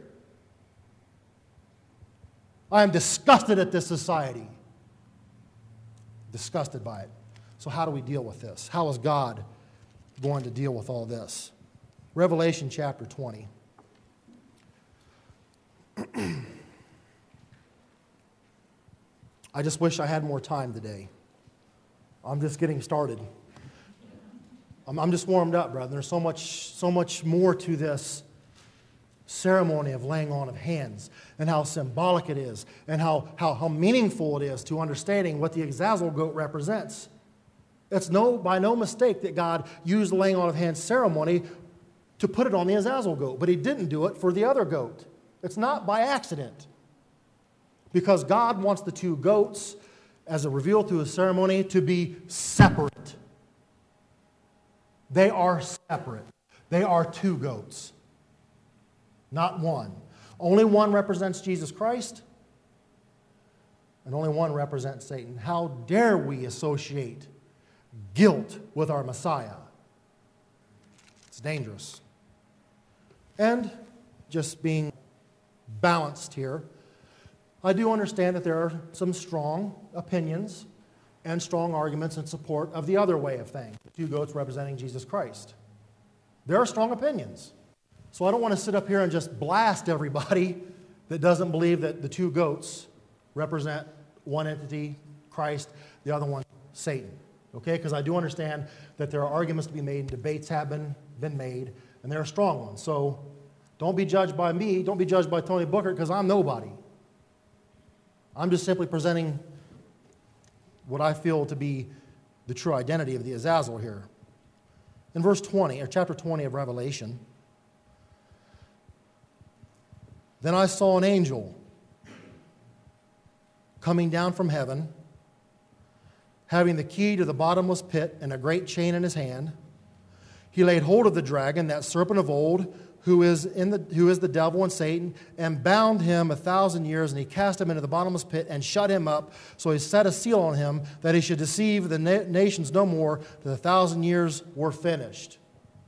[SPEAKER 1] I am disgusted at this society. Disgusted by it. So how do we deal with this? How is God going to deal with all this? Revelation chapter 20. I just wish I had more time today. I'm just getting started. I'm just warmed up, brother. There's so much more to this ceremony of laying on of hands, and how symbolic it is, and how meaningful it is to understanding what the Azazel goat represents. It's by no mistake that God used the laying on of hands ceremony to put it on the Azazel goat, but he didn't do it for the other goat. It's not by accident. Because God wants the two goats, as a reveal through a ceremony, to be separate. They are separate. They are two goats, not one. Only one represents Jesus Christ, and only one represents Satan. How dare we associate guilt with our Messiah? It's dangerous. And just being balanced here, I do understand that there are some strong opinions and strong arguments in support of the other way of things, the two goats representing Jesus Christ. There are strong opinions. So I don't want to sit up here and just blast everybody that doesn't believe that the two goats represent one entity, Christ, the other one, Satan. Okay? Because I do understand that there are arguments to be made and debates have been made, and there are strong ones. So don't be judged by me. Don't be judged by Tony Booker, because I'm nobody. I'm just simply presenting what I feel to be the true identity of the Azazel here. In verse 20, or chapter 20 of Revelation, then I saw an angel coming down from heaven, having the key to the bottomless pit and a great chain in his hand. He laid hold of the dragon, that serpent of old, who is the devil and Satan, and bound him 1,000 years, and he cast him into the bottomless pit and shut him up. So he set a seal on him, that he should deceive the nations no more, till the 1,000 years were finished.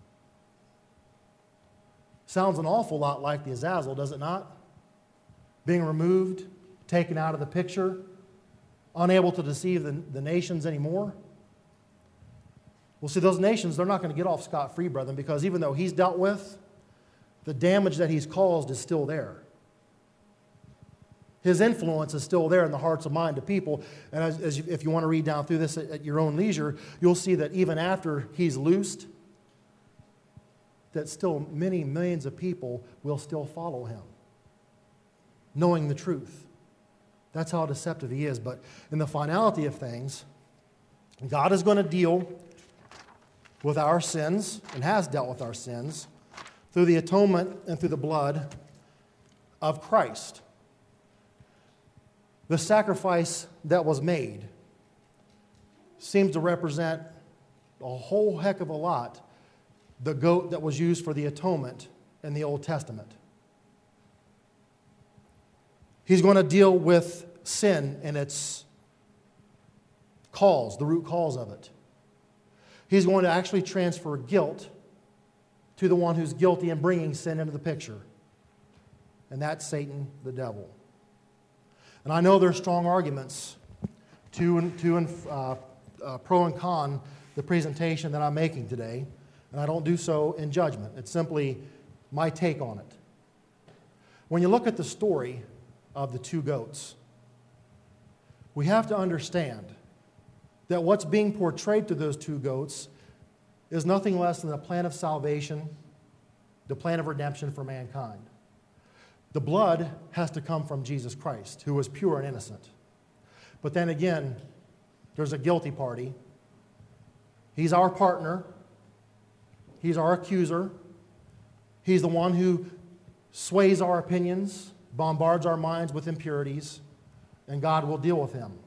[SPEAKER 1] Sounds an awful lot like the Azazel, does it not? Being removed, taken out of the picture, unable to deceive the nations anymore. Well, see, those nations, they're not going to get off scot-free, brethren, because even though he's dealt with, the damage that he's caused is still there. His influence is still there in the hearts and mind of people. And if you want to read down through this at your own leisure, you'll see that even after he's loosed, that still many millions of people will still follow him, knowing the truth. That's how deceptive he is. But in the finality of things, God is going to deal with our sins, and has dealt with our sins, through the atonement and through the blood of Christ. The sacrifice that was made seems to represent a whole heck of a lot the goat that was used for the atonement in the Old Testament. He's going to deal with sin and its cause, the root cause of it. He's going to actually transfer guilt to the one who's guilty in bringing sin into the picture. And that's Satan, the devil. And I know there's strong arguments pro and con the presentation that I'm making today. And I don't do so in judgment. It's simply my take on it. When you look at the story of the two goats, we have to understand that what's being portrayed to those two goats is nothing less than the plan of salvation, the plan of redemption for mankind. The blood has to come from Jesus Christ, who was pure and innocent. But then again, there's a guilty party. He's our partner. He's our accuser. He's the one who sways our opinions, bombards our minds with impurities, and God will deal with him.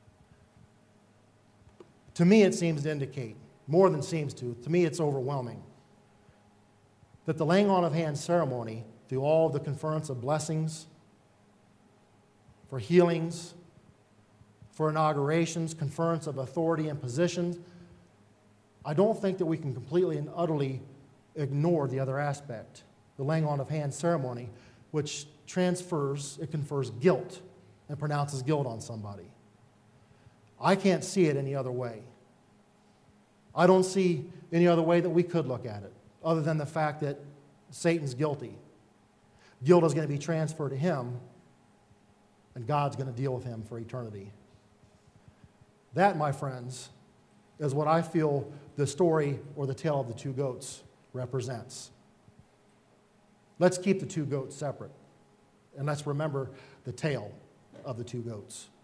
[SPEAKER 1] To me, it seems to indicate, more than seems to me it's overwhelming, that the laying on of hands ceremony, through all the conference of blessings, for healings, for inaugurations, conference of authority and positions, I don't think that we can completely and utterly ignore the other aspect, the laying on of hands ceremony, which confers guilt and pronounces guilt on somebody. I can't see it any other way. I don't see any other way that we could look at it, other than the fact that Satan's guilty. Guilt is going to be transferred to him, and God's going to deal with him for eternity. That, my friends, is what I feel the story or the tale of the two goats represents. Let's keep the two goats separate, and let's remember the tale of the two goats.